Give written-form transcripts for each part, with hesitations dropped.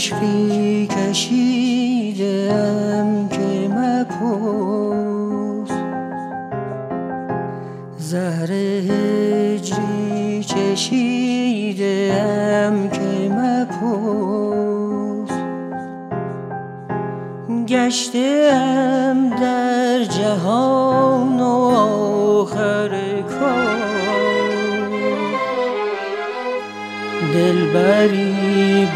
عشقی کشیدم که مپرس، زهر هجری چشیدم که مپرس. گشتم در جهان و آخر کار، دلبری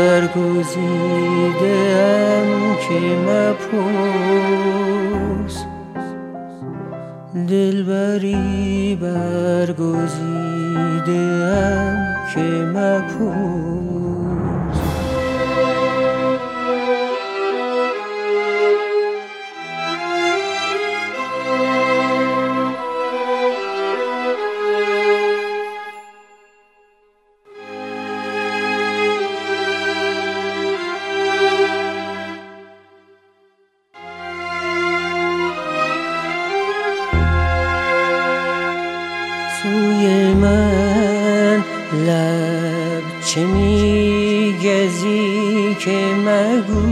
برگزیدم که مپرس، دلبری برگزیدم که مپرس. سوی من لب چه میگزی که مگو،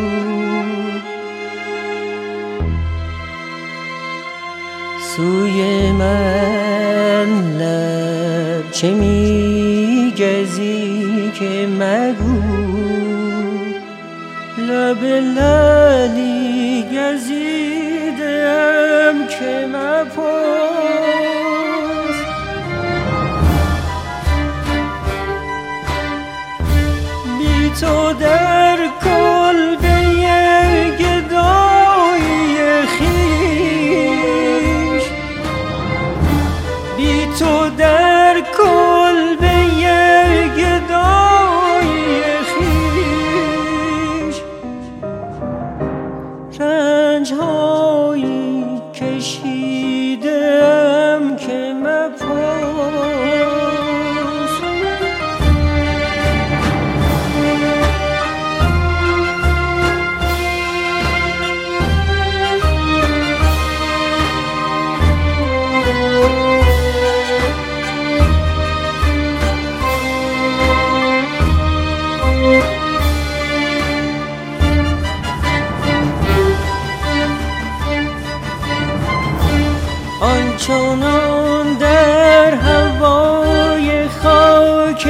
سوی من لب چه میگزی که مگو، لب لعلی گزیدم که مپرس. بی تو در کلبه گدایی خویش، بی تو در کلبه گدایی خویش، رنج‌هایی کشیدم که مپرس. آنچنان در هوای خاک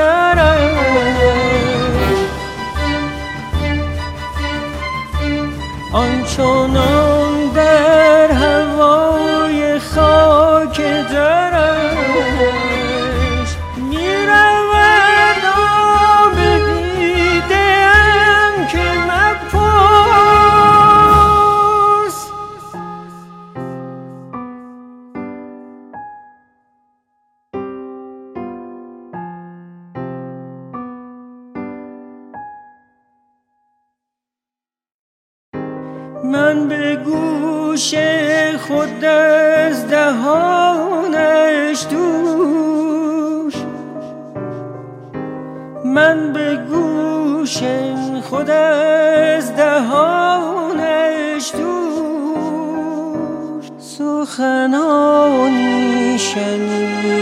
درش، آنچنان در هوای خاک درش، میرود آب دیده‌ام که مپرس. من به گوش خود از دهانش دوش، من به گوش خود از دهانش دوش، سخنانی شنیدم